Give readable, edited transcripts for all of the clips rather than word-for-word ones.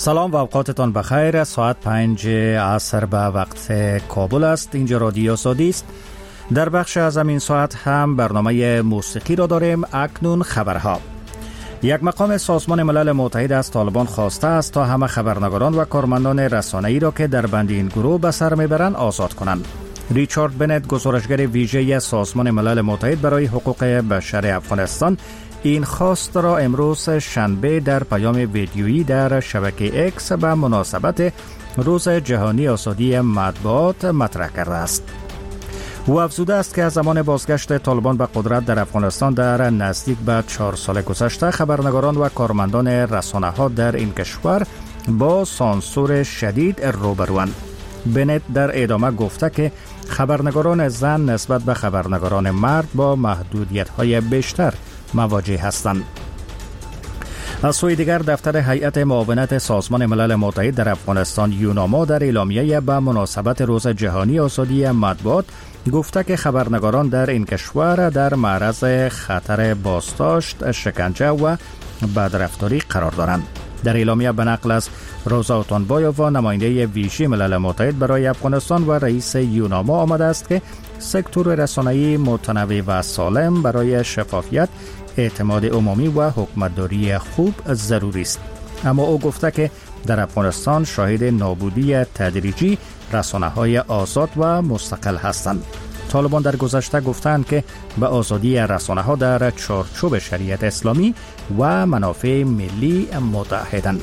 سلام و اوقاتتان بخیر. ساعت 5 عصر به وقت کابل است. اینجا رادیو آزادی است. در بخش از این ساعت هم برنامه موسیقی را داریم. اکنون خبرها. یک مقام سازمان ملل متحد از طالبان خواسته است تا همه خبرنگاران و کارمندان رسانه‌ای را که در بند این گروه به سر میبرند آزاد کنند. ریچارد بنت، گزارشگر ویژه سازمان ملل متحد برای حقوق بشر افغانستان، این خواست را امروز شنبه در پیام ویدیویی در شبکه اکس به مناسبت روز جهانی آزادی مطبوعات مطرح کرده است. او افزوده است که از زمان بازگشت طالبان به قدرت در افغانستان در نزدیک به 4 سال گذشته، خبرنگاران و کارمندان رسانه‌ها در این کشور با سانسور شدید روبروند. بنت در ادامه گفته که خبرنگاران زن نسبت به خبرنگاران مرد با محدودیت‌های بیشتر مواجه هستند. از سوی دیگر دفتر هیئت معاونت سازمان ملل متحد در افغانستان یوناما در اعلامیه به مناسبت روز جهانی آزادی مطبوعات گفته که خبرنگاران در این کشور در معرض خطر بازداشت، شکنجه و بدرفتاری قرار دارند. در اعلامیه به نقل از روزا اوتانبایووا، نماینده ویژه ملل متحد برای افغانستان و رئیس یوناما، آمده است که سکتور رسانه‌ای متنوع و سالم برای شفافیت، اعتماد عمومی و حکومتداری خوب ضروری است. اما او گفته که در افغانستان شاهد نابودی تدریجی رسانه‌های آزاد و مستقل هستند. طالبان در گذشته گفتند که به آزادی رسانه‌ها در چارچوب شریعت اسلامی و منافع ملی متحدند.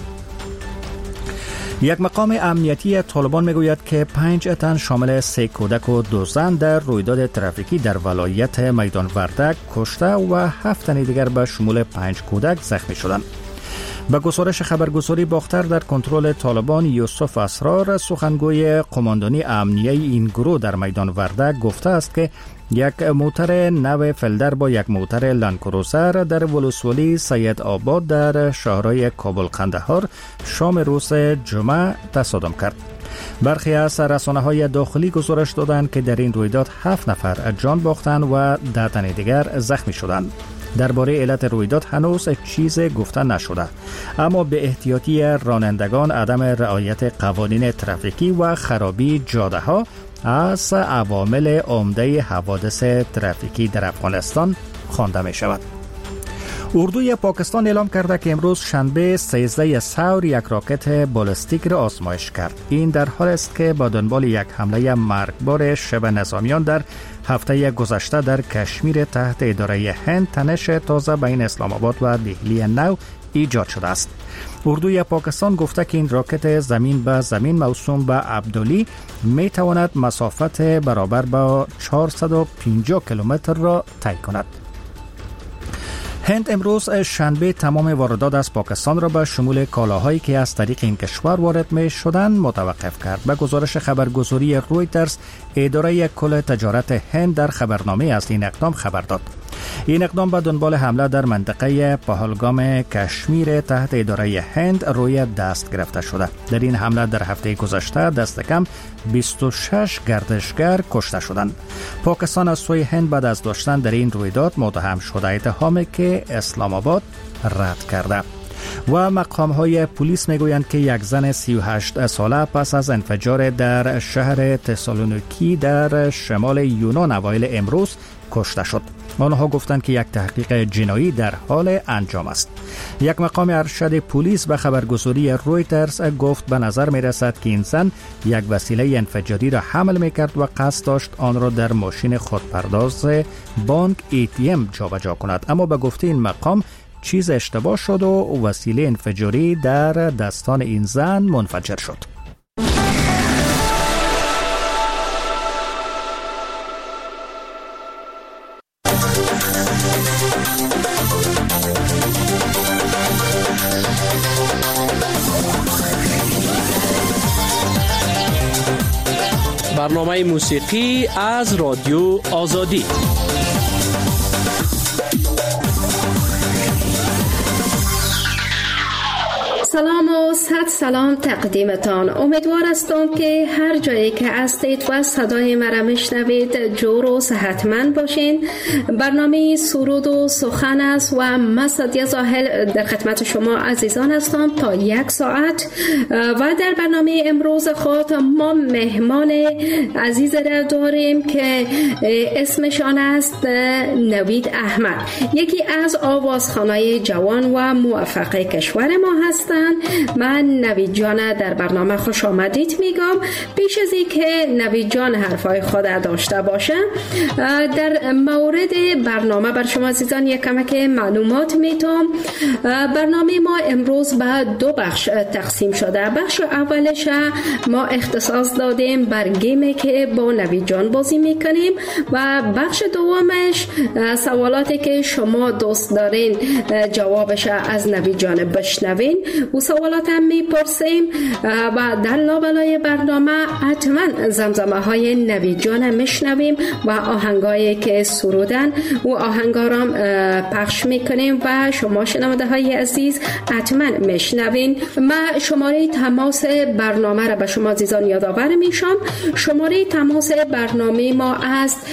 یک مقام امنیتی طالبان میگوید که 5 تن شامل 3 کودک و 2 زن در رویداد ترافیکی در ولایت میدان وردک کشته و 7 تن دیگر به شمول 5 کودک زخمی شدند. به گزارش خبرگزاری باختر در کنترل طالبان، یوسف اسرار، سخنگوی قماندانی امنیه این گروه در میدان وردک، گفته است که یک موتر نو فلدر با یک موتر لندکروزر در ولسوالی سید آباد در شهرهای کابل قندهار شام روز جمعه تصادم کرد. برخی از رسانه‌های داخلی گزارش دادند که در این رویداد 7 نفر جان باختند و 10 تن دیگر زخمی شدند. درباره علت رویداد هنوز چیز گفته نشده، اما به احتیاطی رانندگان، عدم رعایت قوانین ترافیکی و خرابی جاده‌ها از عوامل عمده حوادث ترافیکی در افغانستان خوانده می شود. اردوی پاکستان اعلام کرده که امروز شنبه 13 ثور یک راکت بالستیک را آزمایش کرد. این در حال است که با دنبال یک حمله مرگبار شبه نظامیان در هفته گذشته در کشمیر تحت اداره هند، تنش تازه بین اسلام آباد و دهلی نو ایجاد شده است. اردوی پاکستان گفته که این راکت زمین به زمین موسوم به عبدلی می تواند مسافت برابر با 450 کیلومتر را طی کند. هند امروز شنبه تمام واردات از پاکستان را به شمول کالاهایی که از طریق این کشور وارد می شدند متوقف کرد. به گزارش خبرگزاری رویترز، اداره کل تجارت هند در خبرنامه از این اقدام خبر داد. این اقدام به دنبال حمله در منطقه پهلگام کشمیر تحت اداره هند روی دست گرفته شده. در این حمله در هفته گذشته دست کم 26 گردشگر کشته شدند. پاکستان از سوی هند بعد از داشتن در این رویداد متهم شده، اتهامی که اسلام آباد رد کرده. و مقام‌های پلیس میگویند که یک زن 38 ساله پس از انفجار در شهر تسالونیکی در شمال یونان اوایل امروز کشته شد. آنها گفتند که یک تحقیق جنایی در حال انجام است. یک مقام ارشد پلیس به خبرگزاری رویترز گفت به نظر می رسد که این زن یک وسیله انفجاری را حمل می کرد و قصد داشت آن را در ماشین خودپرداز بانک ATM جابجا کند، اما به گفته این مقام چیز اشتباه شد و وسیله انفجاری در دستان این زن منفجر شد. برنامه موسیقی از رادیو آزادی. سلام و صد سلام تقدیمتان. امیدوار هستم که هر جایی که هستید و صدای مرا میشنوید جور و صحتمند باشین. برنامه سرود و سخن است و من سعدیه زاهل در خدمت شما عزیزان هستم تا 1 ساعت. و در برنامه امروز خود ما مهمان عزیز را داریم که اسمشان است نوید احمد، یکی از آوازخوانای جوان و موفق کشور ما هستند. من نوید جان در برنامه خوش آمدید میگم. پیش از اینکه نوید جان حرفای خود داشته باشه، در مورد برنامه بر شما عزیزان یک کمک معلومات میتونم. برنامه ما امروز به 2 بخش تقسیم شده. بخش اولش ما اختصاص دادیم بر گیمی که با نوید جان بازی میکنیم و بخش دومش سوالاتی که شما دوست دارین جوابش از نوید جان بشنوین و سوالات هم میپرسیم. و در لابلای برنامه حتما زمزمه های نوید جان میشنویم و آهنگایی که سرودن و آهنگارام پخش میکنیم و شما شنونده های عزیز حتما میشنوین. من شماره تماس برنامه را به شما عزیزان یادآور میشم. شماره تماس برنامه ما است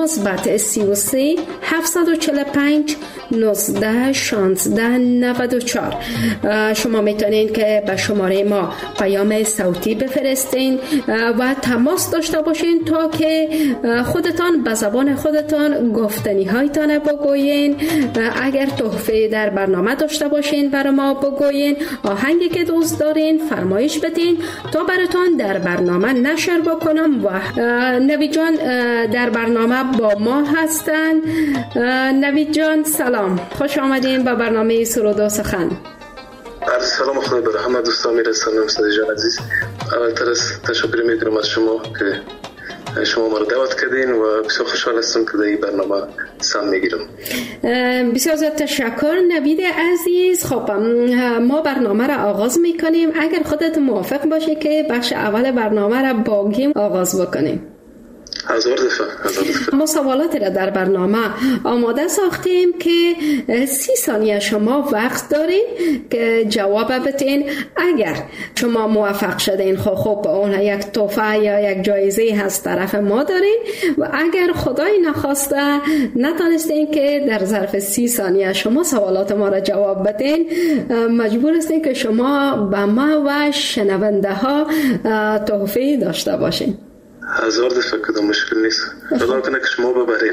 +33 745 19 16 94. شما میتونین که به شماره ما پیام صوتی بفرستین و تماس داشته باشین تا که خودتان به زبان خودتان گفتنی هایتان بگوین. اگر تحفه در برنامه داشته باشین برای ما بگوین، آهنگی که دوست دارین فرمایش بدین تا براتون در برنامه نشر بکنم. و نوید جان در برنامه با ما هستن. نوید جان سلام، خوش آمدین به برنامه سرود و سخن. سلام، خدا به همه دوستان میرسانم. سعدی جان عزیز، اولتر از تشکر میکنم از شما که شما ما رو دعوت کردین و بسیار خوشحال هستم که در این برنامه سهم میگیرم. بسیار زیاد تشکر نوید عزیز. خب ما برنامه را آغاز میکنیم. اگر خودت موافق باشی که بخش اول برنامه را با گیم آغاز بکنیم. هزار دفعه. ما سوالاتی را در برنامه آماده ساختیم که 30 ثانیه شما وقت دارین که جواب بدین. اگر شما موفق شدین خب اون یک تحفه یا یک جایزه هست طرف ما دارین. و اگر خدای نخواسته نتونستین که در ظرف 30 ثانیه شما سوالات ما را جواب بدین، مجبور هستین که شما به ما و شنونده ها تحفه داشته باشین. 1000 دفعه کدام مشکل نیست. خدا کنه که شما ببرین.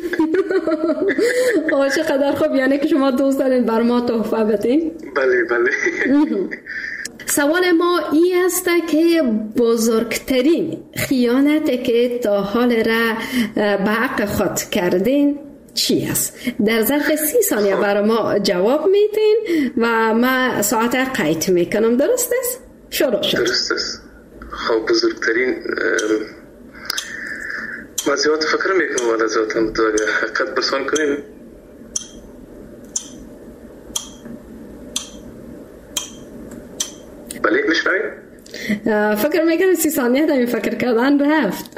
چقدر خوب، یعنی که شما دوست دارین بر ما تحفه بدین؟ بله. سوال ما این است که بزرگترین خیانتی که تا حال را به حق خود کردین چی است؟ در ظرف 30 ثانیه برای ما جواب میدین و ما ساعت قید میکنم. درست است؟ شروع شد. درست است. خب بزرگترین ما زیاد فکر میکنم ولی ذاتم تو اگر حقیقت پرسان کنیم بله میشنوید؟ فکر میکنم 30 ثانیه دمی فکر کردن رفت.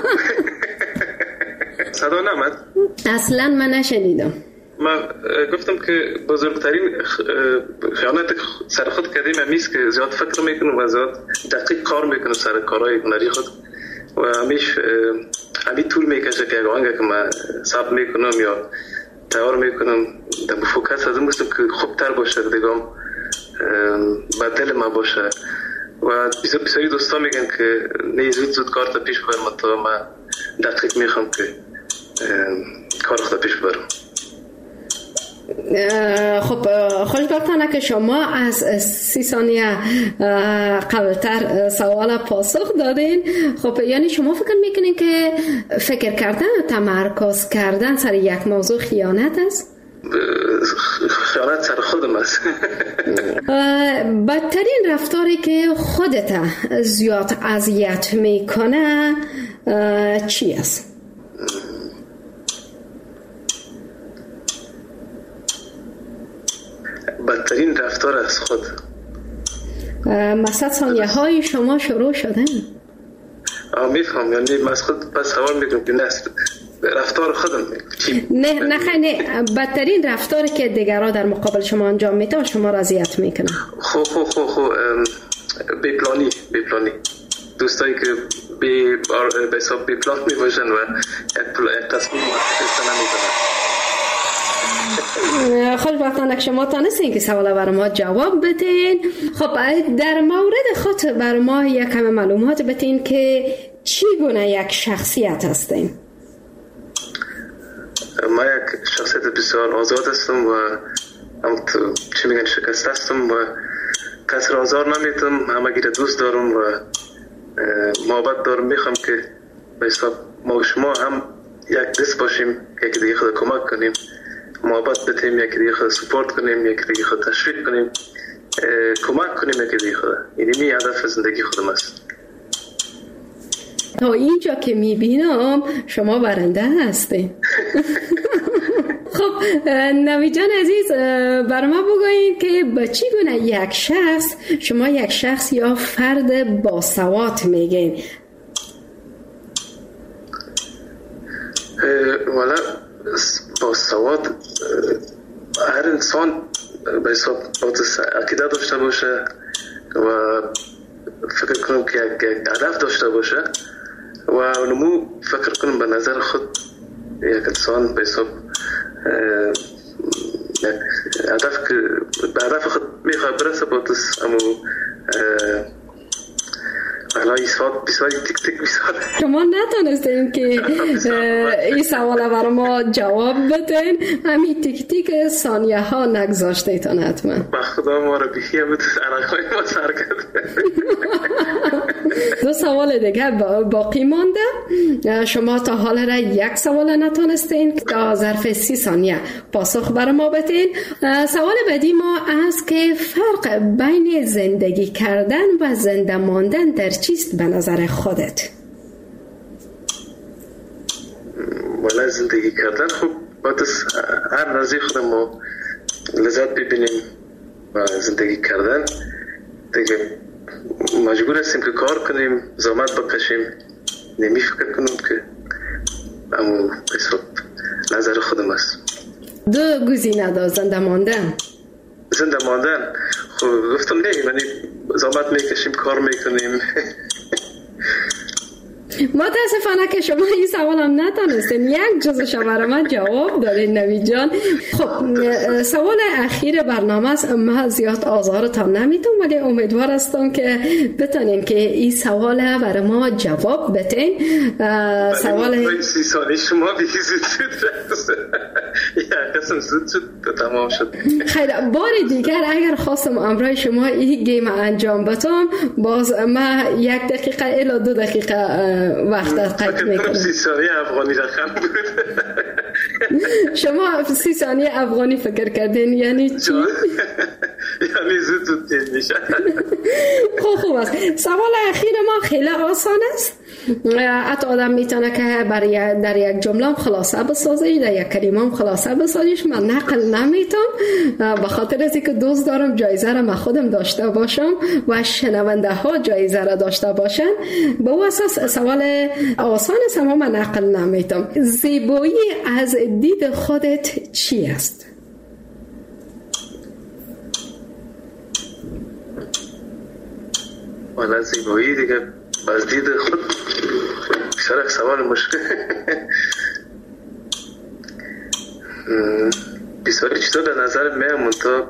صدا نمد؟ اصلا من نشنیدم. من گفتم که بزرگترین خیانت سر خود کردیم همیست که زیاد فکر میکنم و زیاد دقیق کار میکنم سر کارهای هنری خود و همی طول میکشه که اگه آنگه که من ثبت میکنم یا تیار میکنم در فوکس از این بستم که خوبتر باشه دیگم به دل من باشه و بسیاری دوستا میگن که نه زود کار تا پیش برم تا من دقیق میخوام که کار خود پیش برم. خب خوشبختانه که شما از 30 ثانیه قبلتر سوال پاسخ دادین. خب یعنی شما فکر میکنین که فکر کردن و تمرکز کردن سر یک موضوع خیانت است؟ خیانت سر خودم است. بدترین رفتاری که خودت زیاد اذیت میکنه چی است؟ بدترین رفتار از خود مثلا ثانیه های شما شروع شدن. میفهم، یعنی من از خود پس سوال میکنم که رفتار خودم. نه بدترین رفتاری که دیگران در مقابل شما انجام میدن شما را اذیت میکنه. خب بی پلانی دوستایی که به حساب بی پلان می باشن و یک تصمیم متفق نمیکنن. خوشبختانه که شما تانستین که سوال بر ما جواب بدین. خب در مورد خود بر ما یک کم معلومات بدین که چی گونه یک شخصیت هستین؟ ما یک شخصیت بسیار آزاد هستم و چی میگن شکست هستم و کسی را آزار نمیتم، همگی را دوست دارم و محبت دارم. میخوام که به حساب ما و شما هم یک دست باشیم، یکی دیگه خود کمک کنیم، محبت بتیم، یکی دیگه خود سپورت کنیم، یکی دیگه خود تشویق کنیم، کمک کنیم یکی دیگه خود. اینی هدف زندگی خودم است. تا اینجا که میبینم شما برنده هستین. خب نوید جان عزیز بر ما بگوین که به چی گونه یک شخص شما یک شخص یا فرد باسواد میگین؟ والا باسواد هر انسان به حساب عقیده داشته باشه و فکر کنم که یک هدف داشته باشه و نمو فکر کنم به نظر خود یک انسان به حساب هدف که به هدف خود میخواد برسه باتس اما الان بسیاری تک تک بسیاری شما نتونستیم که این سوال برای ما جواب بدین. همین تک تک ثانیه ها نگذاشتیتان حتما. با خدا ما رو بیخیه بتوست علاقای ما سر کرد. دو سوال دیگه باقی مانده. شما تا حال را یک سوال نتونستین در ظرف 30 ثانیه پاسخ برای ما بدین. سوال بعدی ما است که فرق بین زندگی کردن و زنده ماندن در چیست به نظر خودت؟ والا زندگی کردن خب باید هر نزدیک خودم ما لذت ببینیم و زندگی کردن دیگه مجبور هستیم که کار کنیم، زحمت بکشیم. نمی فکر کنم که اما حساب نظر خودم است. دو گزینه دار زنده ماندن. زنده ماندن خب گفتم نه، یعنی زحمت میکشیم، کار میکنیم. متاسفانه که شما این سوال هم نتونستین یک جزش برای من جواب دادین نوید جان. خب سوال اخیر برنامه است. من زیاد آزارتان نمیتونم ولی امیدوار هستم که بتونین که این سوال برای ما جواب بدین. سوال 30 ثانیه شما بیزید یا قسم زود شد تمام شد. خیر بار دیگر اگر خواستم امرای شما این گیم انجام بدم باز من 1 دقیقه الی 2 دقیقه وقت قطع میکنم. 30 ثانیه افغانی رقم بود. شما 30 ثانیه افغانی فکر کردین یعنی چی؟ یعنی زود تیر میشه. خوب است. سوال اخیر ما خیلی آسان است. حتی آدم میتونه که در یک جمله خلاصه بسازه، در یک کلمه هم خلاصه بسازیش. من نقل نمیتونم به خاطر از اینکه دوست دارم جایزه را من خودم داشته باشم و شنونده ها جایزه را داشته باشن. به او اساس سوال آسان است اما من نقل نمیتونم. زیبایی از دید خودت چی است؟ والا زیبایی دیگه از دید خود بسیار سوال مشکل. بسیاری چیزا در نظر میامون تا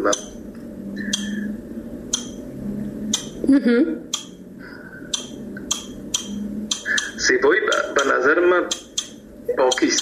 زیبایی به نظر من پاکیست.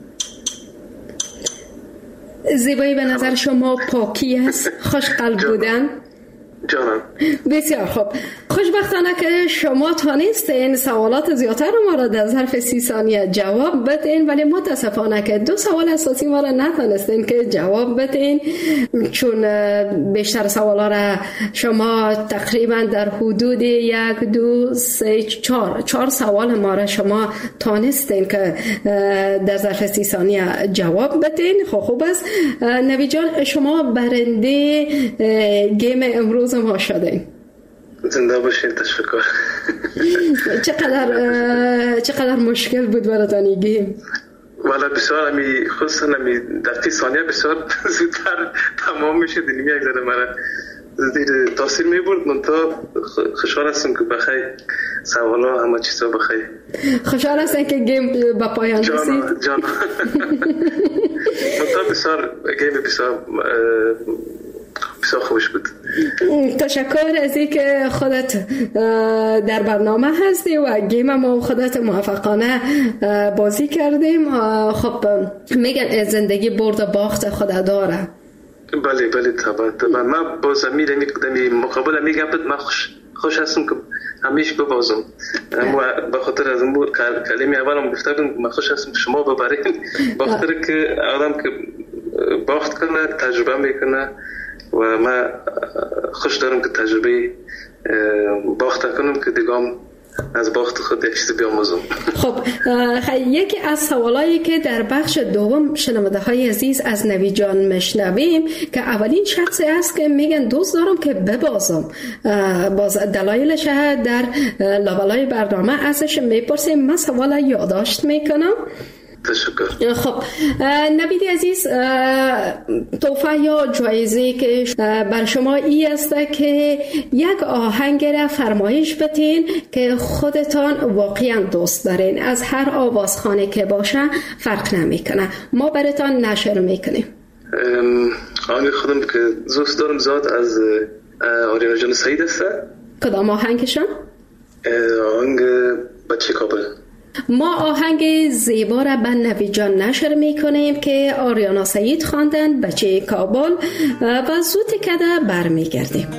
زیبایی به نظر شما پاکی است، خوش قلب بودن؟ جانم بسیار خوب. خوشبختانه که شما تانستین سوالات زیادتر ما را در ظرف 30 ثانیه جواب بدین ولی متاسفانه که 2 سوال اساسی ما را نتانستین که جواب بدین چون بیشتر سوالا را شما تقریبا در حدود 1 2 3 4 سوال ما را شما تانستین که در ظرف 30 ثانیه جواب بدین. خوب است. نوید جان شما برنده گیم امروز ما شدین. زنده باشین. تشکر. چقدر مشکل بود براتان این گیم؟ والا بسیار خصوصا دقیقی ثانیه بسیار زودتر تمام میشه. دیگه یک ذره مرا زیر تاثیر میبرد. من تا خوشحال هستم که بخیر سوالا همه چیزا بخیر. خوشحال هستم که گیم به پایان رسید. جان من تا بسیار گیم بسیار خوش بود. تشکر از اینکه خودت در برنامه هستی و گیم ما خودت موفقانه بازی کردیم. خب میگن زندگی برد و باخت خود داره. بله طبعا من باز میرم مقابل میگم من خوش هستم که همیشه ببازم. به خاطر از اون کلمه اولم گفتم من خوش هستم که شما ببرین. به خاطر که آدم که باخت کنه تجربه میکنه و من خوش دارم که تجربه باخت کنم که دیگه از باخت خود یک چیزی بیاموزم. خب یکی از سوالایی که در بخش دوم شنونده های عزیز از نوید جان میشنویم که اولین شخصی است که میگن دوست دارم که ببازم. باز دلایلش در لابلای برنامه ازش میپرسیم. من سوال یادداشت میکنم. تشکر. خب نوید عزیز، تحفه یا جایزه که بر شما ای است که یک آهنگ را فرمایش بتین که خودتان واقعا دوست دارین، از هر آوازخانه که باشه فرق نمیکنه، ما براتان نشر میکنیم. آهنگ خودم که دوست دارم زیاد از آریانا جان سعید است. کدام آهنگشان؟ آهنگ بچه کابل. ما آهنگ زیبا را به نوید جان نشر میکنیم که آریانا سعید خواندن، بچه کابل، و زود کده برمیگردیم.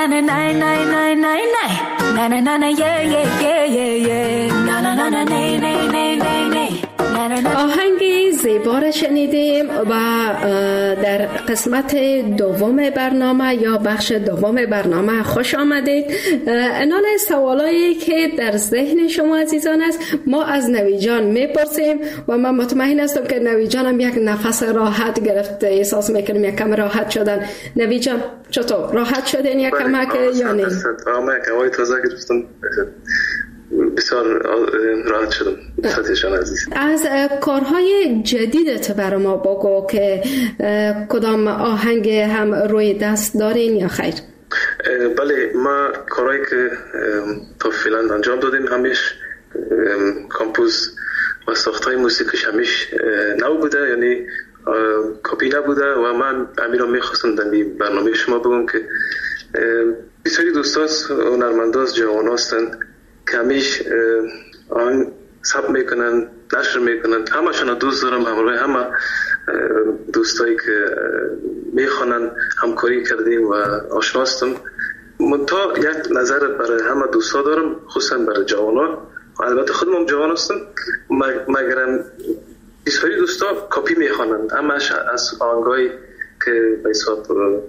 na na na na na na na na na na yeah yeah yeah yeah yeah na na na na na na na na. آهنگ زیبا را شنیدیم و در قسمت دوم برنامه یا بخش دوم برنامه خوش آمدید. انال سوالایی که در ذهن شما عزیزان است ما از نوی جان میپرسیم و من مطمئن هستم که نوی جان هم یک نفس راحت گرفته، احساس میکنیم یک کم راحت شدن. نوی جان چطور راحت شدین یک کمک یا نه؟ من هوای تازه گرفتم، بسیار راحت شدم. از کارهای جدیدت برای ما بگو که کدام آهنگ هم روی دست دارین یا خیر؟ بله، ما کارهایی که تا فعلا انجام دادیم همیش کامپوز و ساختهای موسیقیش همیش نو بوده، یعنی کپی نبوده و من امیر رو میخواستم در برنامه شما بگم که بسیاری دوستاست هنرمنداست جوان هستن که همیش آن ثبت میکنن، نشر میکنن. همشون دوست دارم، همراه همه دوستایی که میخوانن همکاری کردیم و آشنا هستم. منتها یک نظر برای همه دوستا دارم، خصوصا برای جوانا. البته خودم هم جوان هستم، مگرم بسیاری دوستا کپی میخوانن، همش از آهنگایی که به حساب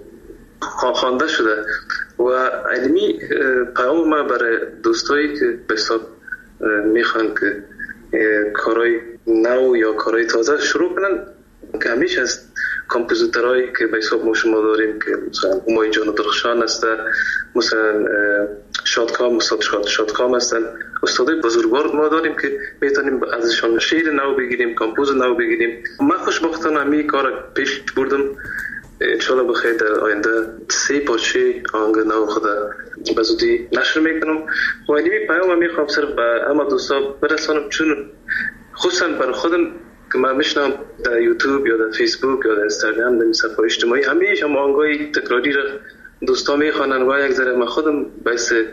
خوانده شده. و علمی پیام ما برای دوستایی که به حساب میخوان که کارهای نو یا کارهای تازه شروع کنن، که همیشه از کامپوزیترهایی که به حساب ما شما داریم که مثلا همای جان درخشان هستن، مثلا شادکام، استاد شادکام هستن، استادای بزرگوار ما داریم که میتونیم ازشان شعر نو بگیریم، کامپوز نو بگیریم. من خوشبختانه همین کار پیش بردم. انشالله بخیر در آینده 3 پارچه آهنگ نو خود به زودی نشر میکنم. و اینمی پیام میخوام صرف به همه دوستا برسانم، چون خصوصا برای خودم که من میشنم در یوتیوب یا در فیسبوک یا در اینستاگرام در صفحات اجتماعی همیشه هم آهنگای تکراری را دوستا میخوانن و یک ذره من خودم باعث یک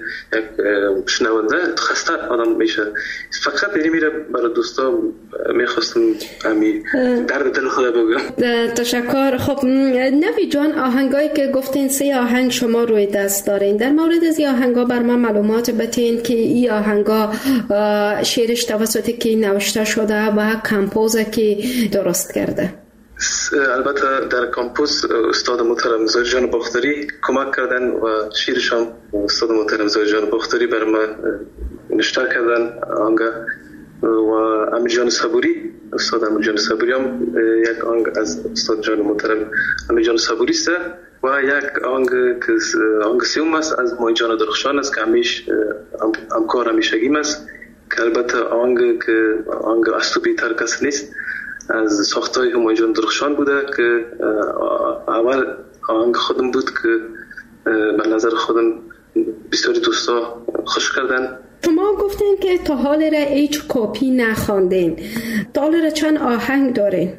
شنونده خسته آدم میشه. فقط اینی میره برای دوستا میخواستم همین درد دل خدا بگم. تشکر. خب نوی جان، آهنگایی که گفتین 3 آهنگ شما روی دست دارین، در مورد از آهنگا بر من معلومات بتین که این آهنگا شعرش توسط کی نوشته شده و کمپوز کی درست کرده؟ البته در کامپوز استاد محترم زاهد جان باختری کمک کردن و شیرش هم استاد محترم زاهد جان باختری بر من نشتر کردن آهنگ، و امیر جان صبوری، استاد امیر جان صبوری هم یک آهنگ از استاد جان محترم امیر جان صبوری است، و یک آهنگ که آهنگ سیوم است از مای جان درخشان است که همیش همکار همیشگیم است، که البته آهنگ که آهنگ از تو بیتر کس نیست از ساختای همای جان درخشان بوده، که اول آهنگ خودم بود که به نظر خودم بسیاری دوستا خوش کردن. شما گفتین که تا حال را هیچ کپی نخواندین، تا حال را چند آهنگ دارین؟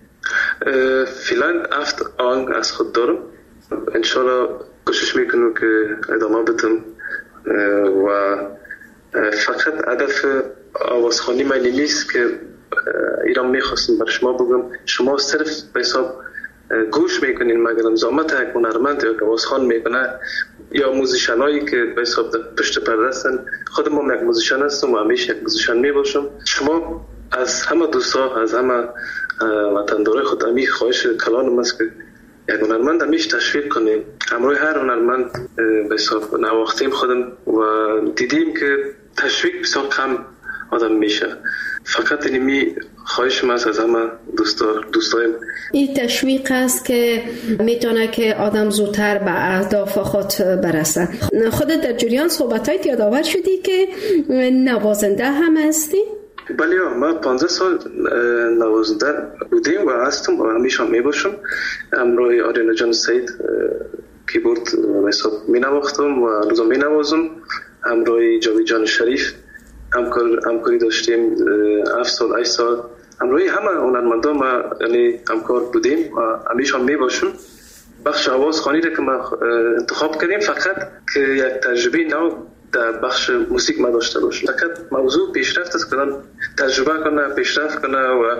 فعلا 7 آهنگ از خود دارم. انشالله کوشش میکنم که ادامه بدم و فقط هدف آوازخوانی من نیست که ایران میخواستم برای شما بگم شما صرف به حساب گوش میکنین، مگر زحمت یک هنرمند یا آوازخوان میکنه یا موزیشنایی که به حساب پشت پرده هستن. خودم هم یک موزیشن هستم و همیشه یک موزیشن میباشم. شما از همه دوستا، از همه وطندارای خود همی خواهش کلانم است که یک هنرمند همیشه تشویق کنیم. همراه هر هنرمند به حساب نواختیم خودم و دیدیم که تشویق بسیار کم آدم میشه. فقط اینمی خواهشم است از همه دوستایم. این تشویق است که میتونه که آدم زودتر به اهداف خود برسه. خودت در جریان صحبتایت یادآور شدی که نوازنده هم هستی؟ بله، من 15 سال نوازنده بودیم و هستم و همیشه میباشم. همراه آریانا جان سید کیبورد حساب می نواختم و روزا می نوازم. همراه جاوید جان شریف همکاری داشتیم 7 سال 8 سال. همراه همه هنرمندا ما یعنی همکار بودیم و همیشه هم میباشم. بخش آوازخوانی را که ما انتخاب کردیم فقط که یک تجربه نو در بخش موسیقی ما داشته باشم. فقط موضوع پیشرفت است که تجربه کنه، پیشرفت کنه و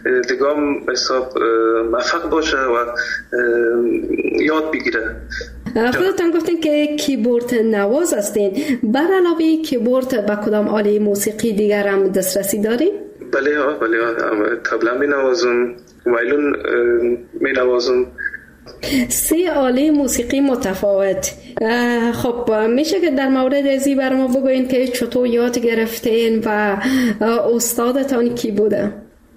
دیگام حساب موفق باشه و یاد بگیره. خودتان گفتین که کیبورد نواز هستین، بر علاوه کیبورد به کدام آله موسیقی دیگر هم دسترسی دارین؟ بله طبله می نوازم، وایلون می نوازم. 3 آله موسیقی متفاوت. خب میشه که در مورد ازی بر ما بگوین که چطور یاد گرفتین و استادتان کی بوده؟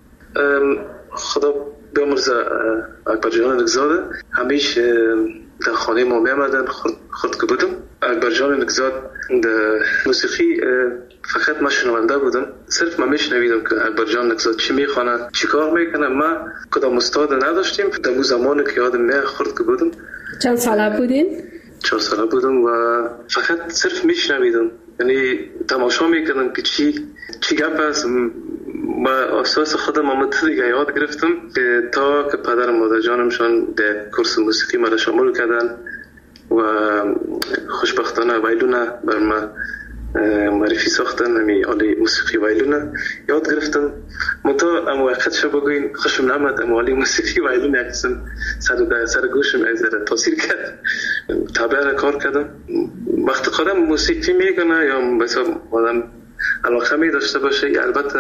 خدا بیامرزه اکبر جان نگزاده، همیشه در خانه ما میامدن خود که بودم. اکبر جان نگزاد در موسیقی فقط ما شنونده بودم، صرف ما میشنویدم که اکبر جان نگزاد چی میخوانه، چی کار میکنه. ما کدام استاد نداشتیم در اون زمانی که یادم میخورد که بودم. چند ساله بودین؟ 4 ساله بودم و فقط صرف میشنویدم، یعنی تماشا میکردم که چی گپ است. ما اساس خودم آمد دیگه یاد گرفتم که تا که پدر و مادر جانمشان در کورس موسیقی مرا شامل کردن و خوشبختانه وایلونه بر ما معرفی ساختن. همی آله موسیقی وایلونه یاد گرفتم. منطقه اما وقت شب بگوین خوشم نمد، اما آله موسیقی وایلونه اکسم سر گوشم ازره تاثیر کرد. طبعا کار کردم. وقت قدم موسیقی میکنه یا مثلا آدم علاقه می داشته باشه، البته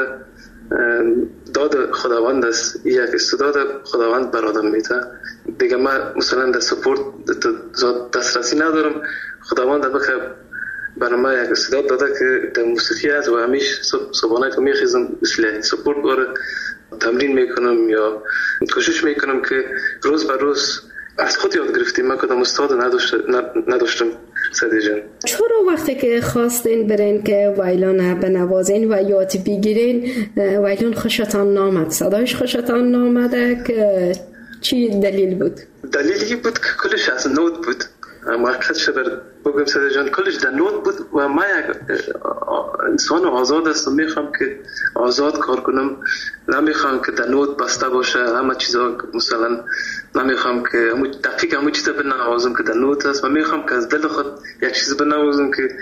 داد خداوند است، یک استعداد خداوند بر آدم میده دیگه. من مثلا در سپورت دسترسی ندارم، خداوند بخیر برای من یک استعداد داده که در موسیقی است و همیشه صبحانه که میخیزم مثل سپورت باره تمرین میکنم یا کوشش میکنم که روز به روز از خود یاد گرفتیم. من کدام استاد نداشتم. سعدی جان، چرا وقتی که خواستین برین که وایلون بنوازین و یاد بگیرین وایلون خوشتان نامد، صدایش خوشتان نامده که چی دلیل بود؟ دلیلی بود که کلش از نوت بود. حقیقت شبر بگم سعدی جان، کلش در نوت بود و من یک انسان آزاد هستم، میخوام که آزاد کار کنم، نمیخوام که در نوت بسته باشه همه چیزا. مثلا نمیخوام که دقیق همه چیزا بنوازم که در نوت است، و میخوام که از دل خود یک چیز بنوازم که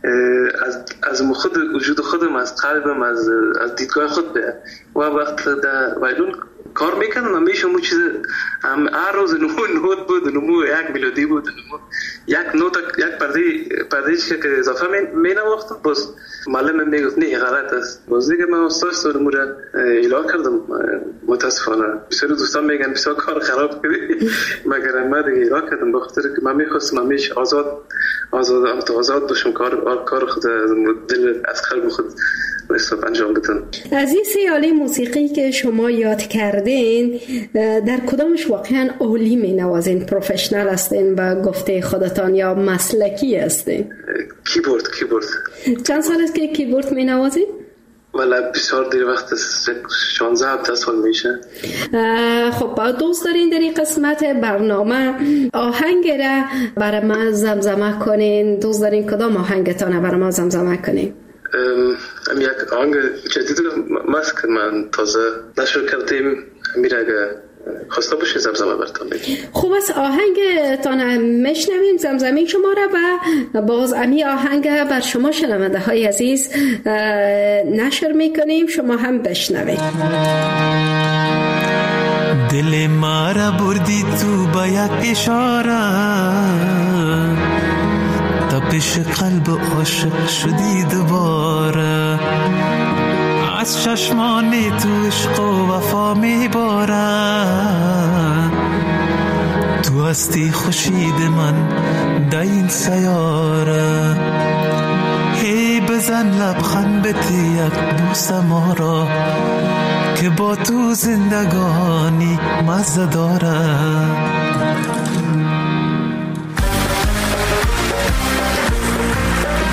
از خود وجود خودم، از قلبم، از دیدگاه خود به. و وقت در وایلون کار میکنم همیشه همون چیز هر روز نوت بود، نمو یک ملودی بود، یک نوت، یک پرده که اضافه می نواختم. باز معلم میگفت نه غلط است. باز دیگه من استادش رو ایلا کردم. متاسفانه بسیار دوستان میگن بسیار کار خراب کردی، مگر من دیگه ایلا کردم بخاطر که من میخواستم همیشه آزاد باشم، کار خود دل از قلب خود رساب انجام بدم. از این 3 آله موسیقی که شما یاد کردین در کدامش واقعا عالی می نوازین؟ پروفشنال هستین و گفته خودتان یا مسلکی هستین؟ کیبورد. چند سال است که کیبورد می نوازین؟ ولی بسیار دیر وقت 16 سال میشه. خب دوست دارین در این قسمت برنامه آهنگ را برای ما زمزمه کنین؟ دوست دارین کدام آهنگتان برای ما زمزمه کنین؟ یک آهنگ جدید ماست که من تازه نشر کردیم، میره اگه خواسته باشین زمزمه برتان بگیم. خوب است، آهنگتان میشنویم، زمزمه شما را و باز امی آهنگ بر شما شنونده های عزیز نشر میکنیم، شما هم بشنوید. دل ما را بردی تو با یک اشاره، تپش قلب عاشق شدی دوباره، از چشمان تو عشق و وفا میبارن، تو هستی خورشید من در این سیاره. هی بزن لبخند بده یک بوس ما را که با تو زندگانی مزه داره.